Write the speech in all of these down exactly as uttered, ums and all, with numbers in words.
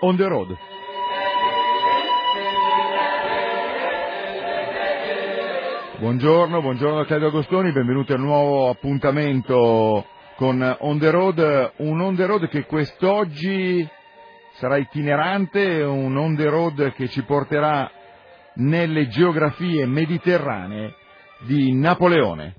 On the Road. Buongiorno, buongiorno da Claudio Agostoni, benvenuti al nuovo appuntamento con On the Road, un On the Road che quest'oggi sarà itinerante, un On the Road che ci porterà nelle geografie mediterranee di Napoleone.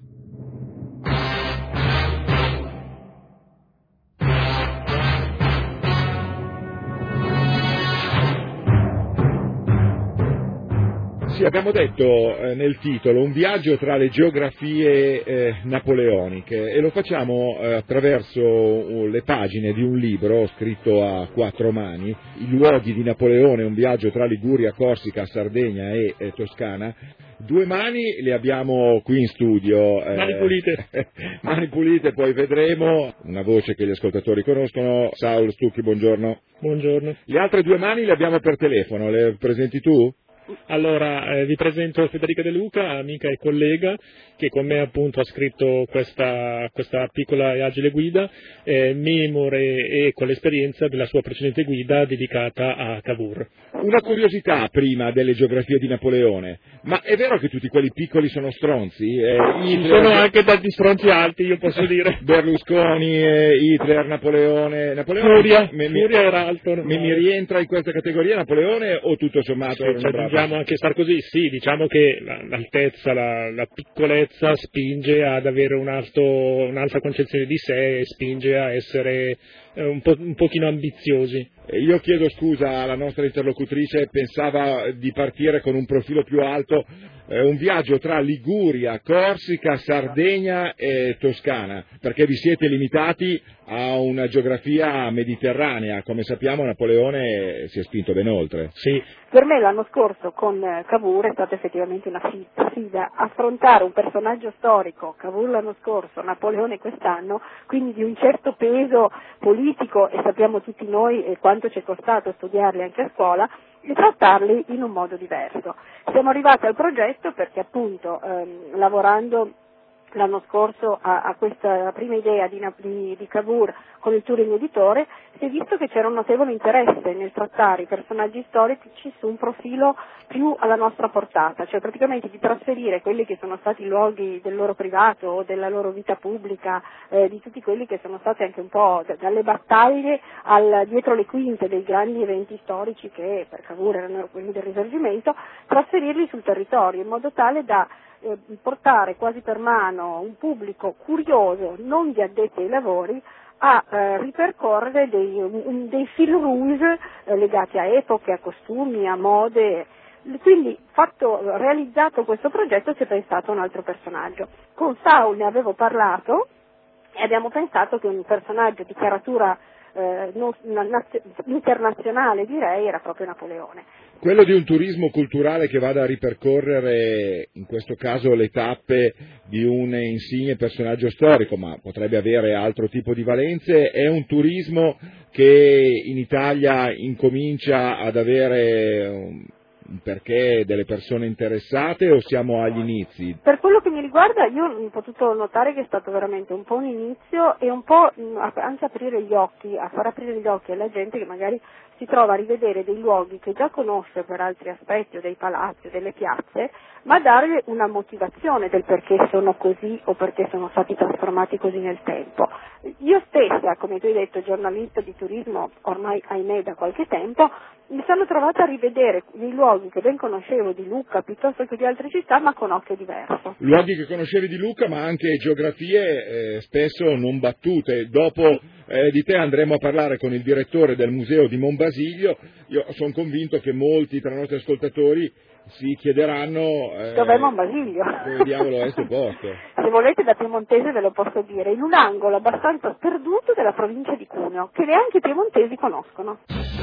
Sì, abbiamo detto eh, nel titolo un viaggio tra le geografie eh, napoleoniche e lo facciamo eh, attraverso uh, le pagine di un libro scritto a quattro mani, I luoghi di Napoleone, un viaggio tra Liguria, Corsica, Sardegna e eh, Toscana. Due mani le abbiamo qui in studio. Eh, mani pulite. Mani pulite, poi vedremo. Una voce che gli ascoltatori conoscono. Saulo Stucchi, buongiorno. Buongiorno. Le altre due mani le abbiamo per telefono, le presenti tu? Allora, eh, vi presento Federica De Luca, amica e collega, che con me appunto ha scritto questa, questa piccola e agile guida, eh, memore e con l'esperienza della sua precedente guida dedicata a Cavour. Una curiosità prima delle geografie di Napoleone, ma è vero che tutti quelli piccoli sono stronzi? Eh, Ci sono anche tanti stronzi alti, io posso dire. Berlusconi, eh, Hitler, Napoleone... Napoleone Furia, mi, Furia era alto. Mi, mi rientra in questa categoria Napoleone o tutto sommato Sì, era una cioè, brava? Diciamo anche star così, sì, diciamo che l'altezza, la, la piccolezza spinge ad avere un alto, un'alta concezione di sé e spinge a essere eh, un, po', un pochino ambiziosi. Io chiedo scusa alla nostra interlocutrice, pensava di partire con un profilo più alto, eh, un viaggio tra Liguria, Corsica, Sardegna e Toscana, perché vi siete limitati a una geografia mediterranea, come sappiamo Napoleone si è spinto ben oltre. Sì. Per me l'anno scorso con Cavour è stata effettivamente una sfida, affrontare un personaggio storico, Cavour l'anno scorso, Napoleone quest'anno, quindi di un certo peso politico, e sappiamo tutti noi quanto ci è costato studiarli anche a scuola, e trattarli in un modo diverso. Siamo arrivati al progetto perché appunto ehm, lavorando l'anno scorso a, a questa prima idea di, di, di Cavour con il Touring Editore, si è visto che c'era un notevole interesse nel trattare i personaggi storici su un profilo più alla nostra portata, cioè praticamente di trasferire quelli che sono stati i luoghi del loro privato o della loro vita pubblica, eh, di tutti quelli che sono stati anche un po' dalle battaglie al, dietro le quinte dei grandi eventi storici che per Cavour erano quelli del Risorgimento, trasferirli sul territorio in modo tale da Eh, portare quasi per mano un pubblico curioso, non di addetti ai lavori, a eh, ripercorrere dei, un, dei fil rouge eh, legati a epoche, a costumi, a mode. Quindi fatto, realizzato questo progetto si è pensato a un altro personaggio. Con Saul ne avevo parlato e abbiamo pensato che un personaggio di caratura eh, non, naz- internazionale direi era proprio Napoleone. Quello di un turismo culturale che vada a ripercorrere, in questo caso, le tappe di un insigne personaggio storico, ma potrebbe avere altro tipo di valenze, è un turismo che in Italia incomincia ad avere un perché delle persone interessate o siamo agli inizi? Per quello che mi riguarda io ho potuto notare che è stato veramente un po' un inizio e un po' anche aprire gli occhi, a far aprire gli occhi alla gente che magari si trova a rivedere dei luoghi che già conosce per altri aspetti, o dei palazzi o delle piazze, ma dare una motivazione del perché sono così o perché sono stati trasformati così nel tempo. Io stessa, come tu hai detto, giornalista di turismo ormai ahimè da qualche tempo, mi sono trovata a rivedere dei luoghi che ben conoscevo di Lucca piuttosto che di altre città, ma con occhio diverso. Luoghi che conoscevi di Lucca, ma anche geografie eh, spesso non battute. Dopo eh, di te andremo a parlare con il direttore del museo di Monbasilio. Io sono convinto che molti tra i nostri ascoltatori si chiederanno eh, dov'è Monbasilio? Dove diavolo è questo posto? Se volete da piemontese ve lo posso dire, in un angolo abbastanza sperduto della provincia di Cuneo, che neanche i piemontesi conoscono.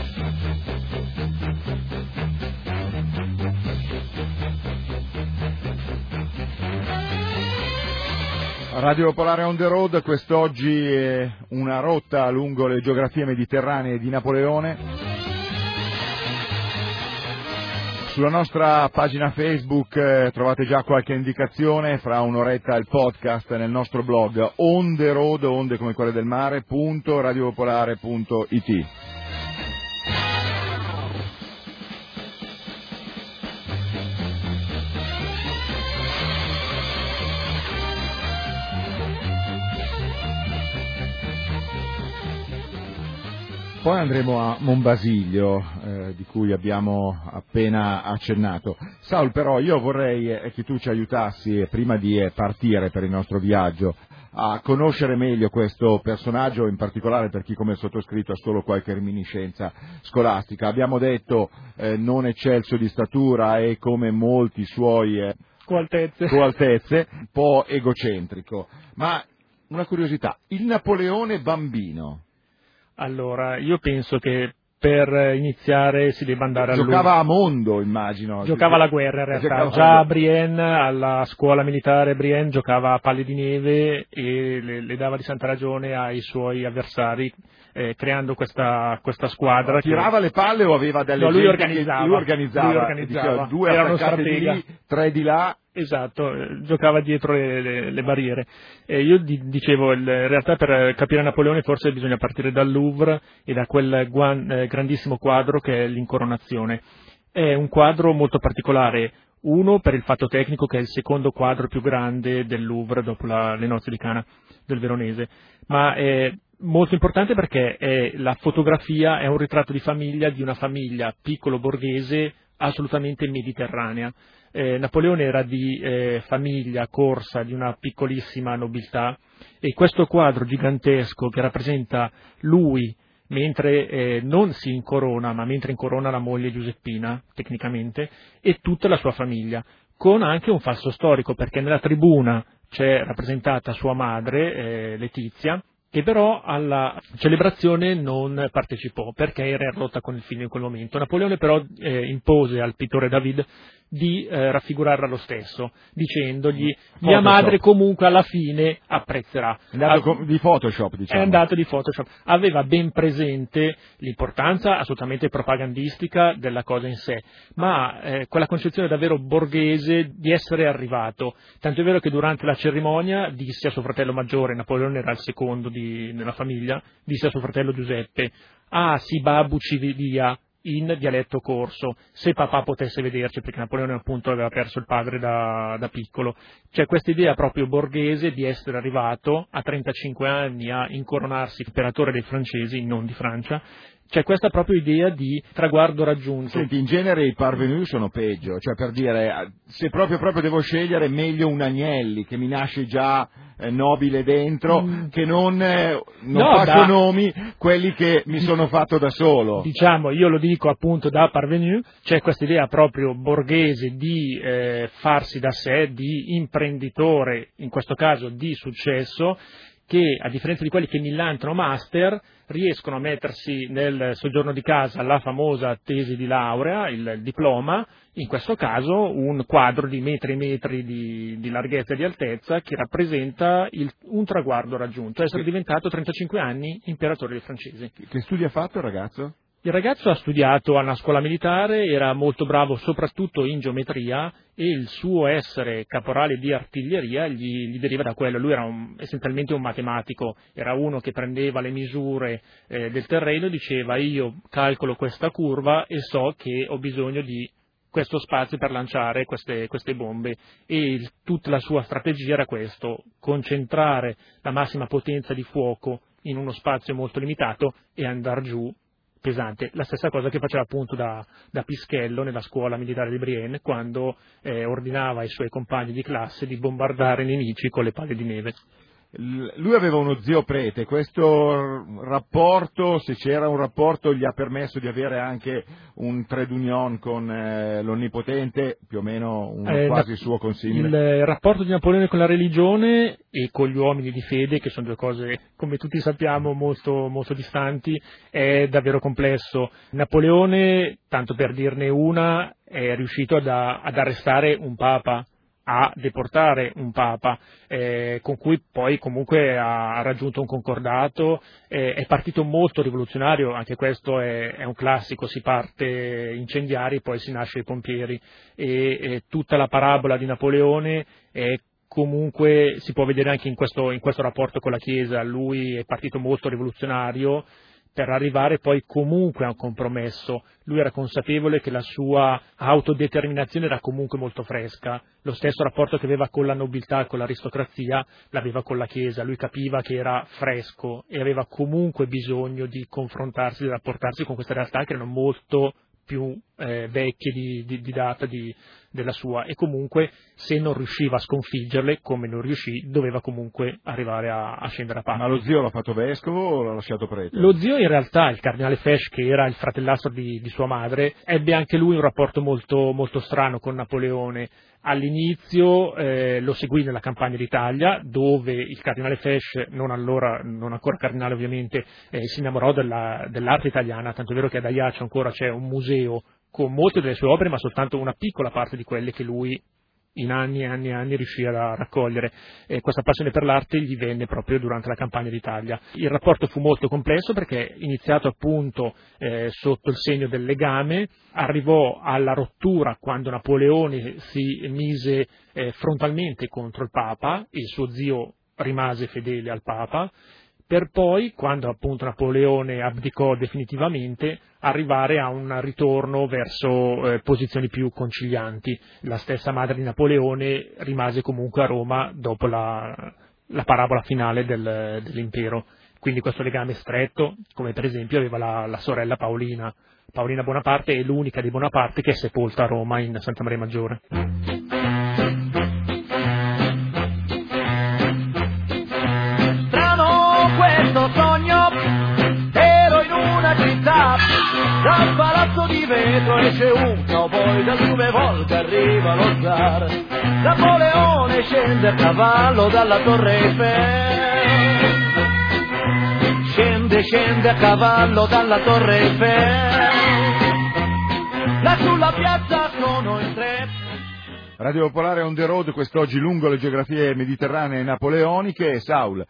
Radio Popolare on the road, quest'oggi è una rotta lungo le geografie mediterranee di Napoleone. Sulla nostra pagina Facebook eh, trovate già qualche indicazione, fra un'oretta il podcast nel nostro blog on the road, onde come quelle del mare, punto radiopopolare punto it. Poi andremo a Monbasilio, eh, di cui abbiamo appena accennato. Saul, però io vorrei eh, che tu ci aiutassi, eh, prima di eh, partire per il nostro viaggio, a conoscere meglio questo personaggio, in particolare per chi come il sottoscritto ha solo qualche reminiscenza scolastica. Abbiamo detto eh, non eccelso di statura e come molti suoi eh, coaltezze. coaltezze, un po' egocentrico. Ma una curiosità, il Napoleone bambino. Allora, io penso che per iniziare si debba andare a Giocava a mondo, immagino. Giocava alla guerra in realtà, Giocava già alla... a Brienne, alla scuola militare Brienne, giocava a palle di neve e le, le dava di santa ragione ai suoi avversari, eh, creando questa, questa squadra. Tirava che... le palle o aveva delle no, lui gente organizzava, che lui organizzava, lui organizzava. Diceva, due Era uno attaccate di stratega. lì, tre di là. Esatto, eh, giocava dietro le, le, le barriere. Eh, io di, dicevo, il, in realtà per capire Napoleone forse bisogna partire dal Louvre e da quel guan, eh, grandissimo quadro che è l'Incoronazione. È un quadro molto particolare, uno per il fatto tecnico che è il secondo quadro più grande del Louvre dopo la, le nozze di Cana del Veronese, ma è molto importante perché è la fotografia, è un ritratto di famiglia di una famiglia piccolo borghese assolutamente mediterranea. Eh, Napoleone era di eh, famiglia corsa di una piccolissima nobiltà e questo quadro gigantesco che rappresenta lui mentre eh, non si incorona, ma mentre incorona la moglie Giuseppina, tecnicamente, e tutta la sua famiglia, con anche un falso storico, perché nella tribuna c'è rappresentata sua madre, eh, Letizia, che però alla celebrazione non partecipò perché era in rotta con il figlio in quel momento. Napoleone però eh, impose al pittore David di eh, raffigurarla lo stesso, dicendogli mia madre comunque alla fine apprezzerà. È andato ha, di Photoshop, diciamo. È andato di Photoshop. Aveva ben presente l'importanza assolutamente propagandistica della cosa in sé, ma eh, quella concezione davvero borghese di essere arrivato. Tanto è vero che durante la cerimonia disse a suo fratello maggiore, Napoleone era il secondo di, nella famiglia, disse a suo fratello Giuseppe: ah sì babbu ci via, in dialetto corso, se papà potesse vederci, perché Napoleone appunto aveva perso il padre da, da piccolo. C'è questa idea proprio borghese di essere arrivato a trentacinque anni a incoronarsi imperatore dei francesi, non di Francia. C'è questa proprio idea di traguardo raggiunto. Senti, in genere i parvenu sono peggio, cioè per dire, se proprio proprio devo scegliere, meglio un Agnelli che mi nasce già eh, nobile dentro, mm. che non, eh, non no, faccio da... nomi, quelli che mi sono fatto da solo. Diciamo, io lo dico appunto da parvenu, c'è questa idea proprio borghese di eh, farsi da sé, di imprenditore, in questo caso di successo, che a differenza di quelli che millantano master riescono a mettersi nel soggiorno di casa la famosa tesi di laurea, il, il diploma, in questo caso un quadro di metri e metri di, di larghezza e di altezza che rappresenta il, un traguardo raggiunto, essere diventato trentacinque anni imperatore dei francesi. Che studi ha fatto il ragazzo? Il ragazzo ha studiato a una scuola militare, era molto bravo soprattutto in geometria e il suo essere caporale di artiglieria gli, gli deriva da quello. Lui era un, essenzialmente un matematico, era uno che prendeva le misure eh, del terreno e diceva io calcolo questa curva e so che ho bisogno di questo spazio per lanciare queste, queste bombe e il, tutta la sua strategia era questo, concentrare la massima potenza di fuoco in uno spazio molto limitato e andare giù pesante, la stessa cosa che faceva appunto da, da Pischello nella scuola militare di Brienne quando eh, ordinava ai suoi compagni di classe di bombardare i nemici con le palle di neve. Lui aveva uno zio prete, questo rapporto, se c'era un rapporto, gli ha permesso di avere anche un trade union con eh, l'Onnipotente, più o meno un eh, quasi na- suo consimile. Il rapporto di Napoleone con la religione e con gli uomini di fede, che sono due cose, come tutti sappiamo, molto, molto distanti, è davvero complesso. Napoleone, tanto per dirne una, è riuscito ad, ad arrestare un papa, a deportare un papa, eh, con cui poi comunque ha raggiunto un concordato, eh, è partito molto rivoluzionario, anche questo è, è un classico, si parte incendiari, poi si nasce i pompieri, e, e tutta la parabola di Napoleone è comunque, si può vedere anche in questo, in questo rapporto con la Chiesa, lui è partito molto rivoluzionario, per arrivare poi comunque a un compromesso. Lui era consapevole che la sua autodeterminazione era comunque molto fresca, lo stesso rapporto che aveva con la nobiltà e con l'aristocrazia l'aveva con la Chiesa, lui capiva che era fresco e aveva comunque bisogno di confrontarsi, di rapportarsi con queste realtà che erano molto più eh, vecchie di, di, di data di, della sua, e comunque se non riusciva a sconfiggerle, come non riuscì, doveva comunque arrivare a, a scendere a patti. Ma lo zio l'ha fatto vescovo o l'ha lasciato prete? Lo zio in realtà, il cardinale Fesch, che era il fratellastro di, di sua madre, ebbe anche lui un rapporto molto, molto strano con Napoleone. All'inizio eh, lo seguì nella campagna d'Italia, dove il cardinale Fesch, non allora, non ancora cardinale ovviamente, eh, si innamorò della, dell'arte italiana, tanto è vero che ad Ajaccio ancora c'è un museo con molte delle sue opere, ma soltanto una piccola parte di quelle che lui in anni e anni e anni riuscì a raccogliere. E questa passione per l'arte gli venne proprio durante la campagna d'Italia. Il rapporto fu molto complesso perché, iniziato appunto eh, sotto il segno del legame, arrivò alla rottura quando Napoleone si mise eh, frontalmente contro il Papa, il suo zio rimase fedele al Papa, per poi, quando appunto Napoleone abdicò definitivamente, arrivare a un ritorno verso eh, posizioni più concilianti. La stessa madre di Napoleone rimase comunque a Roma dopo la, la parabola finale del, dell'impero. Quindi questo legame stretto, come per esempio aveva la, la sorella Paolina. Paolina Bonaparte è l'unica di Bonaparte che è sepolta a Roma in Santa Maria Maggiore. Questo sogno, ero in una città, dal palazzo di vetro esce un cowboy, da dove volta arriva lo zar. Napoleone scende a cavallo dalla Torre Eiffel, scende, scende a cavallo dalla Torre Eiffel, là sulla piazza sono in tre. Radio Popolare on the road, quest'oggi lungo le geografie mediterranee e napoleoniche. Saul,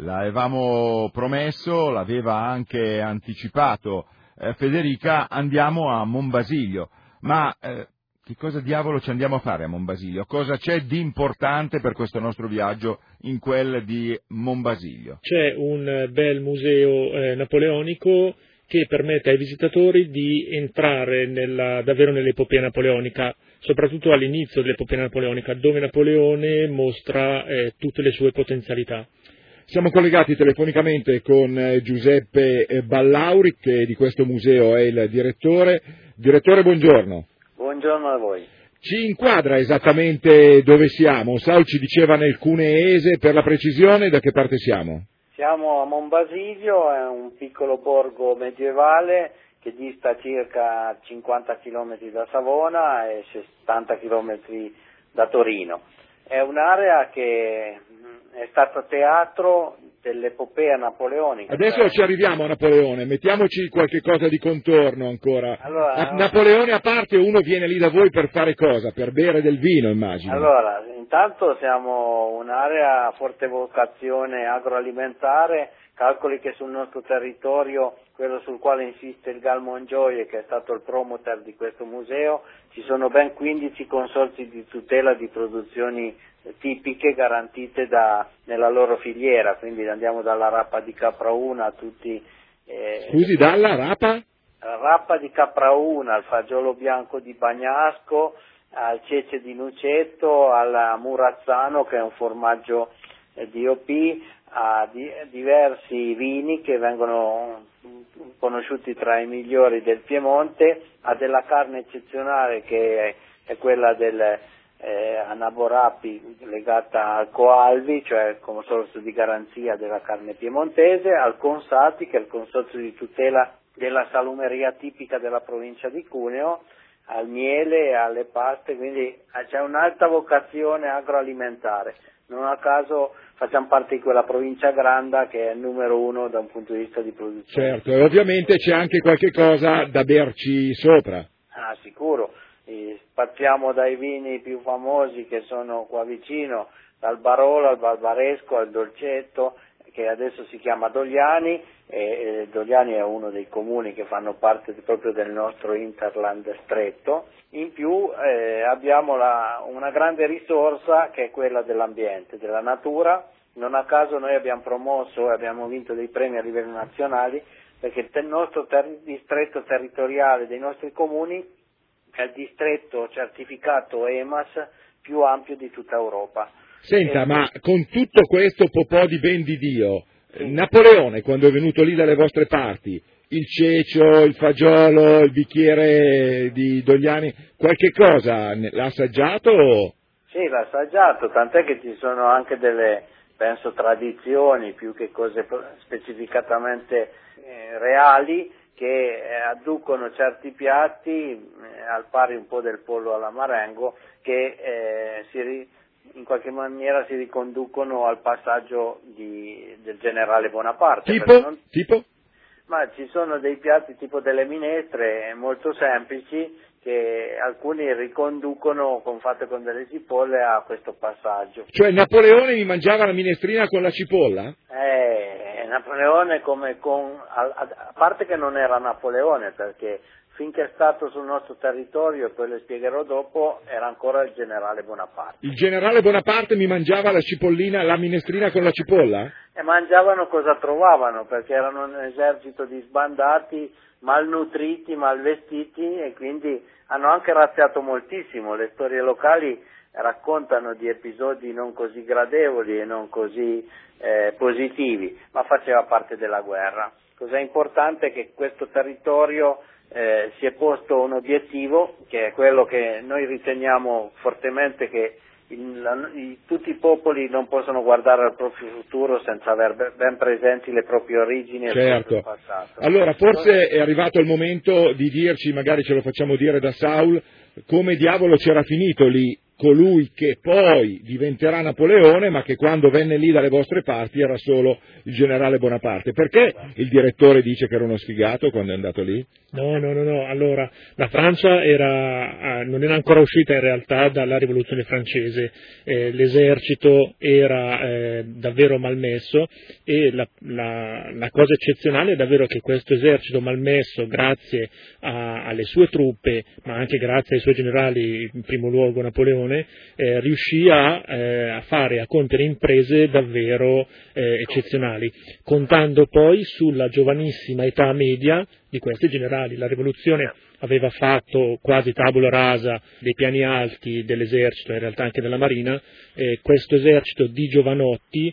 l'avevamo promesso, l'aveva anche anticipato eh, Federica, andiamo a Monbasilio, ma eh, che cosa diavolo ci andiamo a fare a Monbasilio? Cosa c'è di importante per questo nostro viaggio in quel di Monbasilio? C'è un bel museo eh, napoleonico che permette ai visitatori di entrare nella, davvero nell'epopea napoleonica, soprattutto all'inizio dell'epopea napoleonica, dove Napoleone mostra eh, tutte le sue potenzialità. Siamo collegati telefonicamente con Giuseppe Ballauri, che di questo museo è il direttore. Direttore, buongiorno. Buongiorno a voi. Ci inquadra esattamente dove siamo? Saul ci diceva nel Cuneese, per la precisione da che parte siamo? Siamo a Monbasilio, è un piccolo borgo medievale che dista circa cinquanta chilometri da Savona e settanta chilometri da Torino. È un'area che è stata teatro dell'epopea napoleonica. Adesso cioè... ci arriviamo a Napoleone, mettiamoci qualche cosa di contorno ancora. Allora, a Napoleone a parte, uno viene lì da voi per fare cosa? Per bere del vino, immagino. Allora, intanto siamo un'area a forte vocazione agroalimentare. Calcoli che sul nostro territorio, quello sul quale insiste il Gal Mongioie, che è stato il promoter di questo museo, ci sono ben quindici consorzi di tutela di produzioni tipiche garantite da, nella loro filiera, quindi andiamo dalla rapa di Caprauna a tutti... Eh, Scusi, dalla rapa? La rapa di Caprauna, al fagiolo bianco di Bagnasco, al cece di Nucetto, al Murazzano, che è un formaggio eh, D O P, a di, diversi vini che vengono conosciuti tra i migliori del Piemonte, a della carne eccezionale che è, è quella del eh, Anaborapi legata al Coalvi, cioè come consorzio di garanzia della carne piemontese, al Consati, che è il consorzio di tutela della salumeria tipica della provincia di Cuneo, al miele e alle paste, quindi c'è un'alta vocazione agroalimentare. Non a caso facciamo parte di quella provincia grande che è il numero uno da un punto di vista di produzione. Certo, e ovviamente c'è anche qualche cosa da berci sopra. Ah, sicuro. E partiamo dai vini più famosi che sono qua vicino, dal Barolo al Barbaresco al Dolcetto, che adesso si chiama Dogliani, e Dogliani è uno dei comuni che fanno parte proprio del nostro Interland stretto. In più eh, abbiamo la, una grande risorsa che è quella dell'ambiente, della natura. Non a caso noi abbiamo promosso e abbiamo vinto dei premi a livello nazionali perché il nostro ter- distretto territoriale dei nostri comuni è il distretto certificato E M A S più ampio di tutta Europa. Senta, e... ma con tutto questo popò di ben di Dio, sì. Napoleone, quando è venuto lì dalle vostre parti, il cecio, il fagiolo, il bicchiere di Dogliani, qualche cosa l'ha assaggiato? O... Sì, l'ha assaggiato, tant'è che ci sono anche delle, penso, tradizioni più che cose specificatamente eh, reali che eh, adducono certi piatti, eh, al pari un po' del pollo alla marengo, che eh, si ri, in qualche maniera si riconducono al passaggio di, del generale Bonaparte. Tipo? Non... Tipo? Ma ci sono dei piatti tipo delle minestre molto semplici che alcuni riconducono, con, fatte con delle cipolle, a questo passaggio. Cioè Napoleone mi mangiava la minestrina con la cipolla? Eh, Napoleone come con, a, a parte che non era Napoleone, perché finché è stato sul nostro territorio, e poi le spiegherò dopo, era ancora il generale Bonaparte. Il generale Bonaparte mi mangiava la cipollina, la minestrina con la cipolla? E mangiavano cosa trovavano, perché erano un esercito di sbandati, malnutriti, malvestiti, e quindi hanno anche razziato moltissimo. Le storie locali raccontano di episodi non così gradevoli e non così eh, positivi, ma faceva parte della guerra. Cos'è importante è che questo territorio eh, si è posto un obiettivo, che è quello che noi riteniamo fortemente, che il, la, i, tutti i popoli non possono guardare al proprio futuro senza aver ben presenti le proprie origini e certo. il proprio passato. Allora forse è arrivato il momento di dirci, magari ce lo facciamo dire da Saul, come diavolo c'era finito lì colui che poi diventerà Napoleone, ma che quando venne lì dalle vostre parti era solo il generale Bonaparte. Perché il direttore dice che era uno sfigato quando è andato lì? No, no, no, no. Allora, la Francia era, non era ancora uscita in realtà dalla rivoluzione francese, eh, l'esercito era eh, davvero malmesso, e la, la, la cosa eccezionale è davvero che questo esercito malmesso, grazie a, alle sue truppe, ma anche grazie ai suoi generali, in primo luogo Napoleone, Eh, riuscì a, eh, a fare, a compiere imprese davvero eh, eccezionali, contando poi sulla giovanissima età media di questi generali. La rivoluzione aveva fatto quasi tabula rasa dei piani alti dell'esercito, in realtà anche della marina, eh, questo esercito di giovanotti,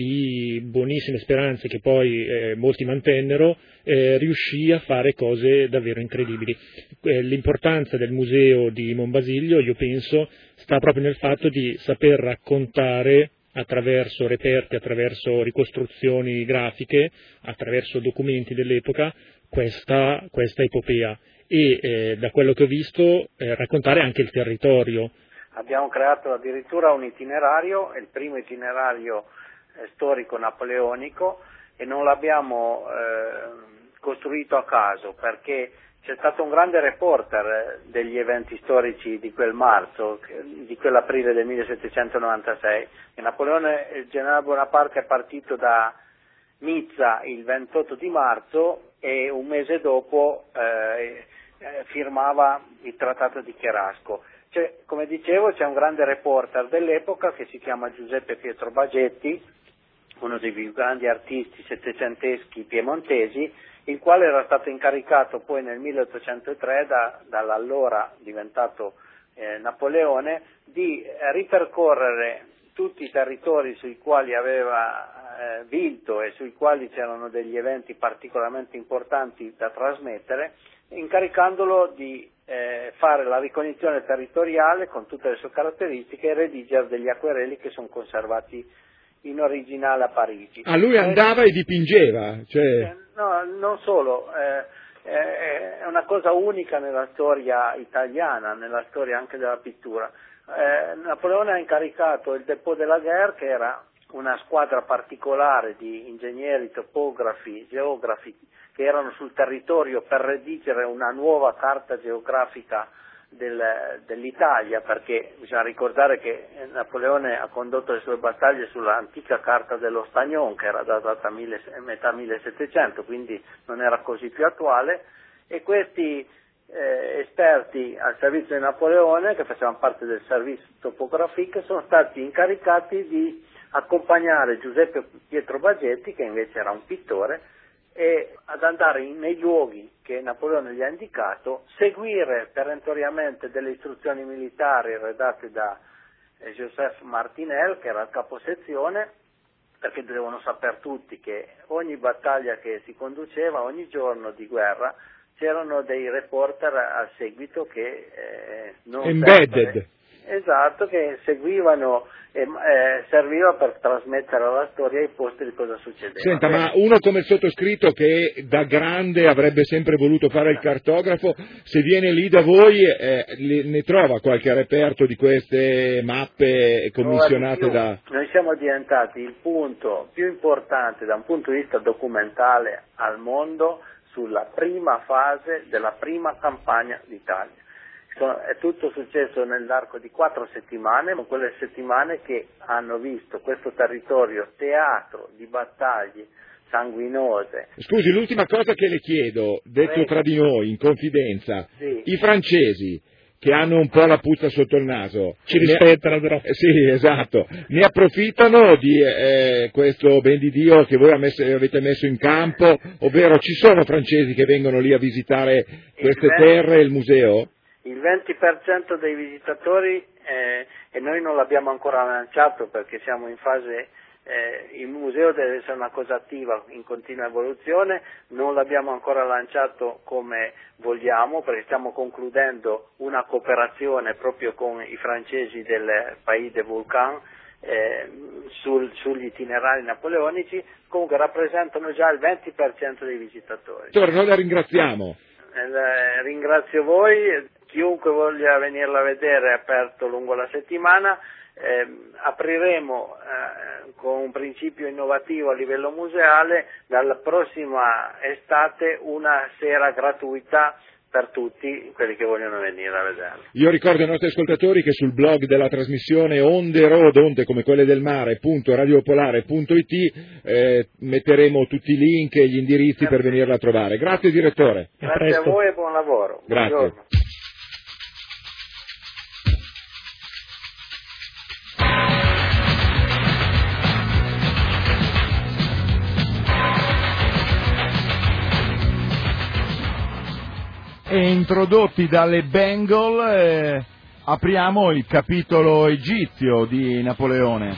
di buonissime speranze che poi eh, molti mantennero, eh, riuscì a fare cose davvero incredibili. Eh, l'importanza del museo di Monbasilio, io penso, sta proprio nel fatto di saper raccontare attraverso reperti, attraverso ricostruzioni grafiche, attraverso documenti dell'epoca, questa, questa epopea, e eh, da quello che ho visto eh, raccontare anche il territorio. Abbiamo creato addirittura un itinerario, è il primo itinerario eh, storico napoleonico, e non l'abbiamo eh, costruito a caso, perché c'è stato un grande reporter degli eventi storici di quel marzo, di quell'aprile del millesettecentonovantasei. E Napoleone, il generale Bonaparte, è partito da Nizza il ventotto di marzo e un mese dopo eh, eh, firmava il trattato di Cherasco. Cioè, come dicevo, c'è un grande reporter dell'epoca che si chiama Giuseppe Pietro Bagetti, uno dei più grandi artisti settecenteschi piemontesi, il quale era stato incaricato poi nel milleottocentotre da, dall'allora diventato eh, Napoleone di eh, ripercorrere tutti i territori sui quali aveva eh, vinto e sui quali c'erano degli eventi particolarmente importanti da trasmettere, incaricandolo di eh, fare la ricognizione territoriale con tutte le sue caratteristiche e redigere degli acquerelli che sono conservati in originale a Parigi. Ah, lui andava e dipingeva? Cioè... Eh, no, non solo, eh, eh, è una cosa unica nella storia italiana, nella storia anche della pittura. Eh, Napoleone ha incaricato il Dépôt de la Guerre, che era una squadra particolare di ingegneri, topografi, geografi che erano sul territorio per redigere una nuova carta geografica del, dell'Italia, perché bisogna ricordare che Napoleone ha condotto le sue battaglie sull'antica carta dello Stagnon, che era datata a metà millesettecento, quindi non era così più attuale, e questi eh, esperti al servizio di Napoleone, che facevano parte del servizio topografico, sono stati incaricati di accompagnare Giuseppe Pietro Bagetti, che invece era un pittore, e ad andare in, nei luoghi che Napoleone gli ha indicato, seguire perentoriamente delle istruzioni militari redatte da eh, Joseph Martinel, che era il caposezione, perché devono sapere tutti che ogni battaglia che si conduceva, ogni giorno di guerra, c'erano dei reporter al seguito che eh, non embedded. Sempre, esatto, che seguivano e eh, serviva per trasmettere alla storia i posti di cosa succedeva. Senta, ma uno come il sottoscritto, che da grande avrebbe sempre voluto fare il cartografo, se viene lì da voi eh, ne trova qualche reperto di queste mappe commissionate da... Noi siamo diventati il punto più importante da un punto di vista documentale al mondo sulla prima fase della prima campagna d'Italia. È tutto successo nell'arco di quattro settimane, ma quelle settimane che hanno visto questo territorio teatro di battaglie sanguinose. Scusi, l'ultima cosa che le chiedo, detto tra di noi, in confidenza, sì. I francesi, che hanno un po' la puzza sotto il naso, ci rispettano però. Eh, sì, esatto, ne approfittano di eh, questo ben di Dio che voi avete messo in campo, ovvero ci sono francesi che vengono lì a visitare queste terre e il museo? Il venti per cento dei visitatori, eh, e noi non l'abbiamo ancora lanciato perché siamo in fase, eh, il museo deve essere una cosa attiva, in continua evoluzione, non l'abbiamo ancora lanciato come vogliamo perché stiamo concludendo una cooperazione proprio con i francesi del Pays des Vulcans eh, sul, sugli itinerari napoleonici, comunque rappresentano già il venti per cento dei visitatori. Noi la ringraziamo. Eh, ringrazio voi. Chiunque voglia venirla a vedere è aperto lungo la settimana, eh, apriremo eh, con un principio innovativo a livello museale dalla prossima estate una sera gratuita per tutti quelli che vogliono venire a vederlo. Io ricordo ai nostri ascoltatori che sul blog della trasmissione Onde Road, onde come quelle del mare, punto radiopolare punto it eh, metteremo tutti i link e gli indirizzi Grazie. Per venirla a trovare. Grazie direttore. Grazie a, a voi e buon lavoro. Grazie. Buongiorno. E introdotti dalle Bengal eh, apriamo il capitolo egizio di Napoleone.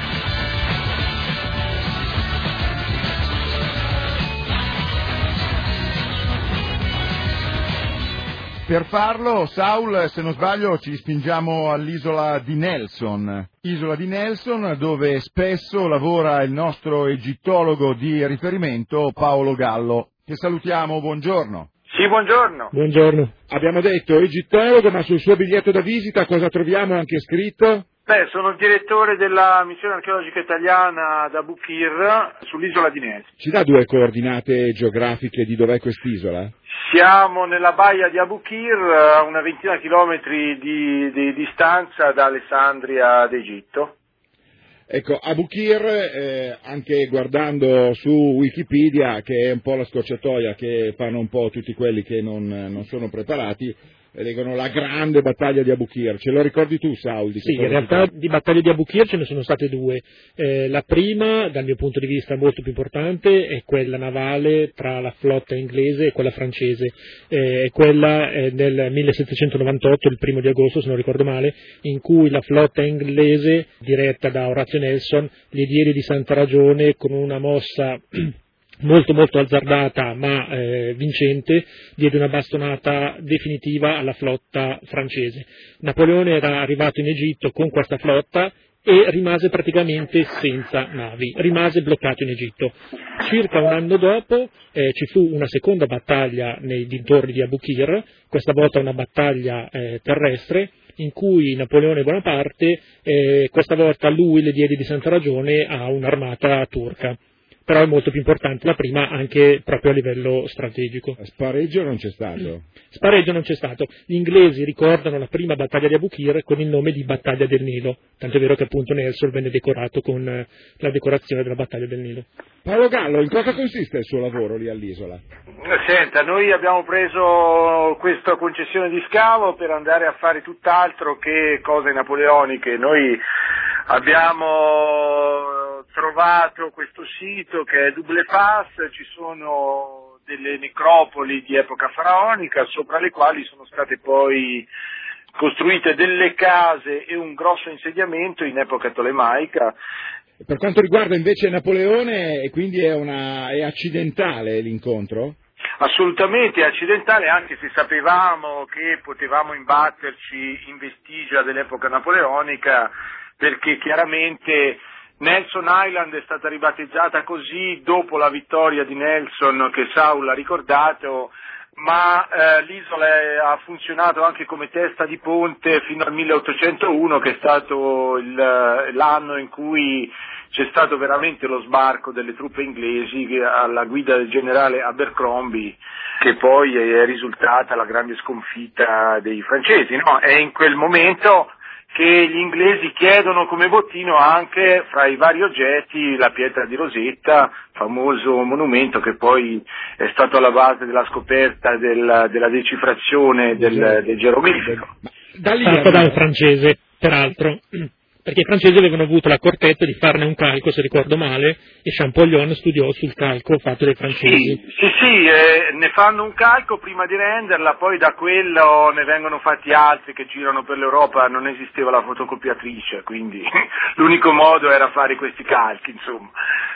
Per farlo, Saul, se non sbaglio, ci spingiamo all'isola di Nelson, isola di Nelson dove spesso lavora il nostro egittologo di riferimento Paolo Gallo, che salutiamo, buongiorno. Sì, buongiorno. Buongiorno. Abbiamo detto egittologo, ma sul suo biglietto da visita cosa troviamo anche scritto? Beh, sono il direttore della missione archeologica italiana ad Abu Qir sull'isola di Nelson. Ci dà due coordinate geografiche di dov'è quest'isola? Siamo nella baia di Abu Qir, a una ventina di chilometri di, di distanza da Alessandria d'Egitto. Ecco, Abu Qir, eh, anche guardando su Wikipedia, che è un po' la scorciatoia che fanno un po' tutti quelli che non, non sono preparati, leggono la grande battaglia di Abu Qir. Ce lo ricordi tu, Saul? Di sì, in realtà di battaglie di Abu Qir ce ne sono state due. Eh, la prima, dal mio punto di vista molto più importante, è quella navale tra la flotta inglese e quella francese. Eh, è quella eh, del millesettecentonovantotto, il primo di agosto, se non ricordo male, in cui la flotta inglese, diretta da Orazio Nelson, gli diede di santa ragione con una mossa molto molto azzardata ma eh, vincente, diede una bastonata definitiva alla flotta francese. Napoleone era arrivato in Egitto con questa flotta e rimase praticamente senza navi, rimase bloccato in Egitto. Circa un anno dopo eh, ci fu una seconda battaglia nei dintorni di Abu Qir, questa volta una battaglia eh, terrestre, in cui Napoleone Bonaparte, eh, questa volta lui le diede di santa ragione a un'armata turca. Però è molto più importante la prima anche proprio a livello strategico. Spareggio non c'è stato? Spareggio non c'è stato. Gli inglesi ricordano la prima battaglia di Abu Qir con il nome di battaglia del Nilo, tanto è vero che appunto Nelson venne decorato con la decorazione della battaglia del Nilo. Paolo Gallo, in cosa consiste il suo lavoro lì all'isola? Senta, noi abbiamo preso questa concessione di scavo per andare a fare tutt'altro che cose napoleoniche. Noi abbiamo trovato questo sito che è Double Pass, ci sono delle necropoli di epoca faraonica sopra le quali sono state poi costruite delle case e un grosso insediamento in epoca tolemaica. Per quanto riguarda invece Napoleone, e quindi è, una, è accidentale l'incontro? Assolutamente è accidentale, anche se sapevamo che potevamo imbatterci in vestigia dell'epoca napoleonica, perché chiaramente Nelson Island è stata ribattezzata così dopo la vittoria di Nelson, che Saul ha ricordato, ma eh, l'isola è, ha funzionato anche come testa di ponte fino al milleottocentouno, che è stato il, l'anno in cui c'è stato veramente lo sbarco delle truppe inglesi alla guida del generale Abercrombie, che poi è risultata la grande sconfitta dei francesi, no? È in quel momento che gli inglesi chiedono come bottino anche, fra i vari oggetti, la pietra di Rosetta, famoso monumento che poi è stato alla base della scoperta del, della decifrazione del, del geroglifico. Da lì fatto dal francese, peraltro, perché i francesi avevano avuto l'accortezza di farne un calco, se ricordo male, e Champollion studiò sul calco fatto dai francesi. Sì, sì, sì eh, ne fanno un calco prima di renderla, poi da quello ne vengono fatti altri che girano per l'Europa, non esisteva la fotocopiatrice, quindi l'unico modo era fare questi calchi, insomma.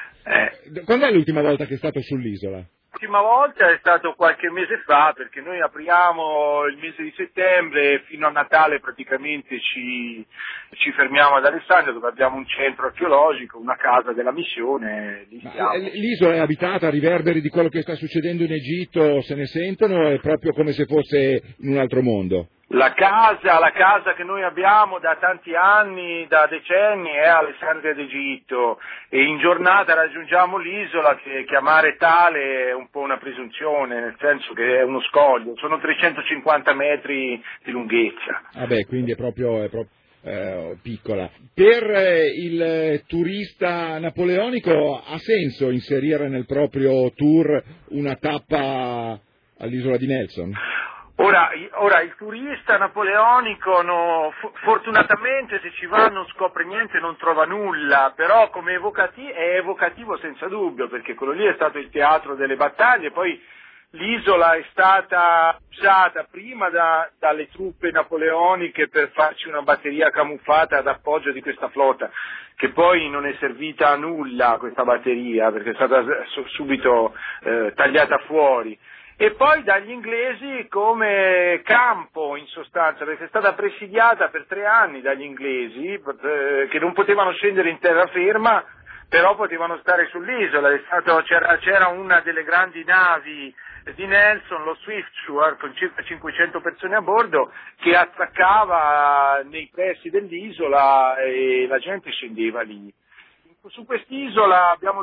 Eh. Quando è l'ultima volta che è stato sull'isola? L'ultima volta è stato qualche mese fa, perché noi apriamo il mese di settembre e fino a Natale praticamente ci, ci fermiamo ad Alessandria, dove abbiamo un centro archeologico, una casa della missione. Lì l'isola è abitata, riverberi di quello che sta succedendo in Egitto se ne sentono, è proprio come se fosse in un altro mondo? La casa, la casa che noi abbiamo da tanti anni, da decenni, è Alessandria d'Egitto, e in giornata raggiungiamo l'isola, che chiamare tale è un po' una presunzione, nel senso che è uno scoglio, sono trecentocinquanta metri di lunghezza. Vabbè, quindi è proprio, è proprio eh, piccola. Per eh, il turista napoleonico ha senso inserire nel proprio tour una tappa all'isola di Nelson? Ora, ora il turista napoleonico no, fortunatamente se ci va non scopre niente, non trova nulla, però come evocati, è evocativo senza dubbio, perché quello lì è stato il teatro delle battaglie, poi l'isola è stata usata prima da, dalle truppe napoleoniche per farci una batteria camuffata ad appoggio di questa flotta, che poi non è servita a nulla questa batteria, perché è stata subito eh, tagliata fuori. E poi dagli inglesi come campo, in sostanza, perché è stata presidiata per tre anni dagli inglesi, eh, che non potevano scendere in terraferma, però potevano stare sull'isola. È stato, c'era, c'era una delle grandi navi di Nelson, lo Swiftsure, con circa cinquecento persone a bordo, che attraccava nei pressi dell'isola e la gente scendeva lì. Su quest'isola abbiamo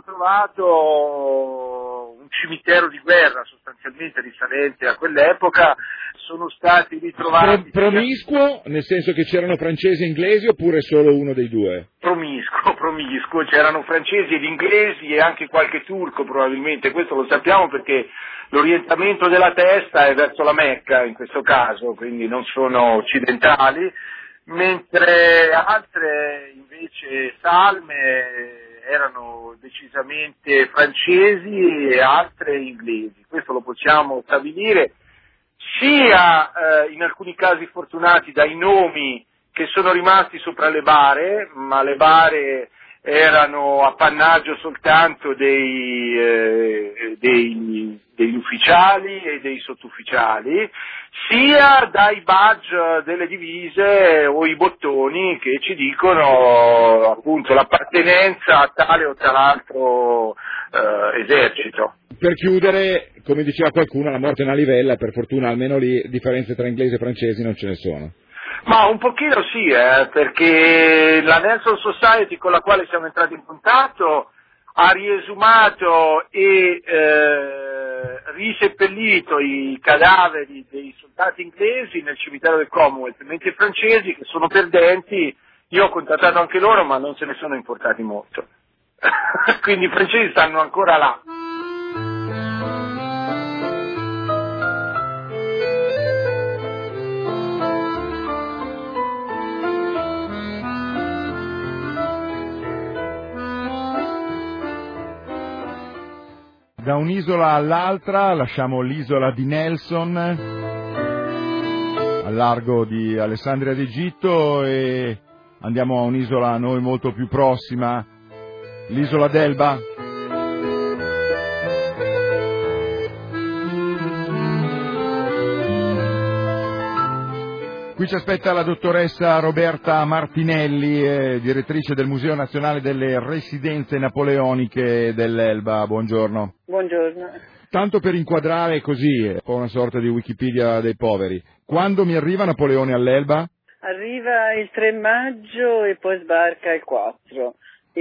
trovato un cimitero di guerra, sostanzialmente risalente a quell'epoca, sono stati ritrovati... Promiscuo, nel senso che c'erano francesi e inglesi, oppure solo uno dei due? Promiscuo, promiscuo, c'erano francesi ed inglesi e anche qualche turco probabilmente, questo lo sappiamo perché l'orientamento della testa è verso la Mecca in questo caso, quindi non sono occidentali, mentre altre invece salme erano decisamente francesi e altre inglesi. Questo lo possiamo stabilire sia eh, in alcuni casi fortunati dai nomi che sono rimasti sopra le bare, ma le bare erano appannaggio soltanto dei, eh, dei, degli ufficiali e dei sottufficiali, sia dai badge delle divise o i bottoni che ci dicono appunto l'appartenenza a tale o tal'altro eh, esercito. Per chiudere, come diceva qualcuno, la morte è una livella, per fortuna almeno lì differenze tra inglesi e francesi non ce ne sono. Ma un pochino sì, eh, perché la Nelson Society con la quale siamo entrati in contatto ha riesumato e eh, riseppellito i cadaveri dei soldati inglesi nel cimitero del Commonwealth, mentre i francesi, che sono perdenti, io ho contattato anche loro ma non se ne sono importati molto. Quindi i francesi stanno ancora là. Da un'isola all'altra lasciamo l'isola di Nelson, al largo di Alessandria d'Egitto, e andiamo a un'isola a noi molto più prossima, l'isola d'Elba. Qui ci aspetta la dottoressa Roberta Martinelli, eh, direttrice del Museo Nazionale delle Residenze Napoleoniche dell'Elba. Buongiorno. Buongiorno. Tanto per inquadrare così, un po' una sorta di Wikipedia dei poveri, quando mi arriva Napoleone all'Elba? Arriva il tre maggio e poi sbarca il quattro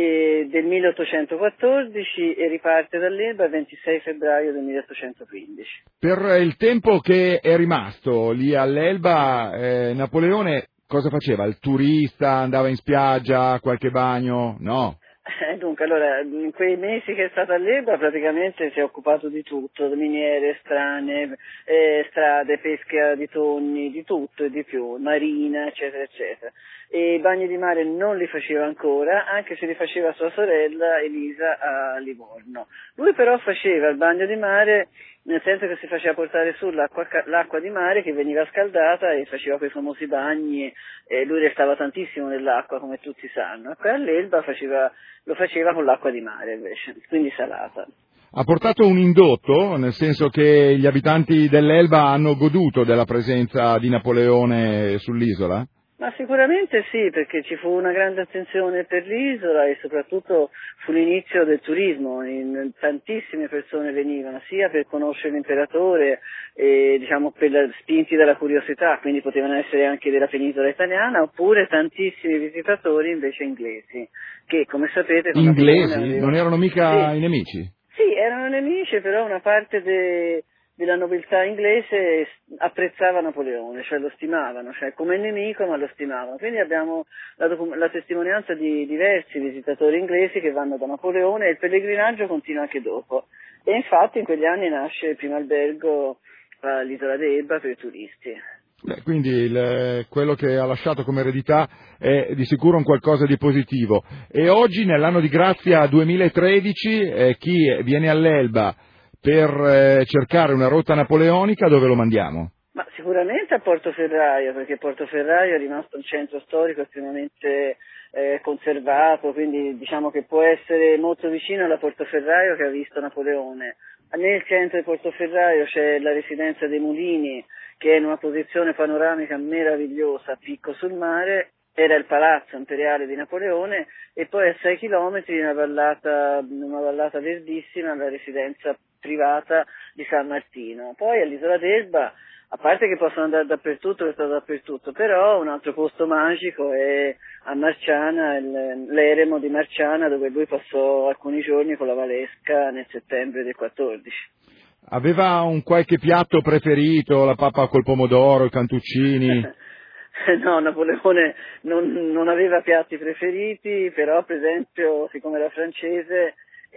e del milleottocentoquattordici e riparte dall'Elba il ventisei febbraio del milleottocentoquindici. Per il tempo che è rimasto lì all'Elba, eh, Napoleone cosa faceva? Il turista, andava in spiaggia, qualche bagno? No. Eh, dunque, allora, in quei mesi che è stato all'Elba praticamente si è occupato di tutto, miniere, strane, eh, strade, pesca di tonni, di tutto e di più, marina, eccetera, eccetera. E i bagni di mare non li faceva ancora, anche se li faceva sua sorella Elisa a Livorno. Lui però faceva il bagno di mare, nel senso che si faceva portare su l'acqua, l'acqua di mare che veniva scaldata e faceva quei famosi bagni, e lui restava tantissimo nell'acqua, come tutti sanno. E poi all'Elba faceva, lo faceva con l'acqua di mare invece, quindi salata. Ha portato un indotto, nel senso che gli abitanti dell'Elba hanno goduto della presenza di Napoleone sull'isola? Ma sicuramente sì, perché ci fu una grande attenzione per l'isola e soprattutto fu l'inizio del turismo, in, tantissime persone venivano sia per conoscere l'imperatore, e, diciamo per la, spinti dalla curiosità, quindi potevano essere anche della penisola italiana, oppure tantissimi visitatori invece inglesi, che come sapete... Inglesi? Avevano... Non erano mica sì. i nemici? Sì, erano nemici, però una parte de... della nobiltà inglese apprezzava Napoleone, cioè lo stimavano, cioè come nemico ma lo stimavano. Quindi abbiamo la, docu- la testimonianza di diversi visitatori inglesi che vanno da Napoleone e il pellegrinaggio continua anche dopo. E infatti in quegli anni nasce il primo albergo all'isola d'Elba per i turisti. Beh, quindi il, quello che ha lasciato come eredità è di sicuro un qualcosa di positivo. E oggi, nell'anno di grazia duemilatredici, eh, chi viene all'Elba per eh, cercare una rotta napoleonica, dove lo mandiamo? Ma sicuramente a Portoferraio, perché Portoferraio è rimasto un centro storico estremamente eh, conservato, quindi diciamo che può essere molto vicino alla Portoferraio che ha visto Napoleone. Nel centro di Portoferraio c'è la residenza dei Mulini, che è in una posizione panoramica meravigliosa, a picco sul mare. Era il palazzo imperiale di Napoleone, e poi a sei chilometri una vallata, una vallata verdissima, la residenza privata di San Martino. Poi all'isola d'Elba, a parte che possono andare dappertutto, è stato dappertutto, però un altro posto magico è a Marciana, il, l'eremo di Marciana, dove lui passò alcuni giorni con la Valesca nel settembre del quattordici. Aveva un qualche piatto preferito, la pappa col pomodoro, i cantuccini? No, Napoleone non, non aveva piatti preferiti, però per esempio, siccome era francese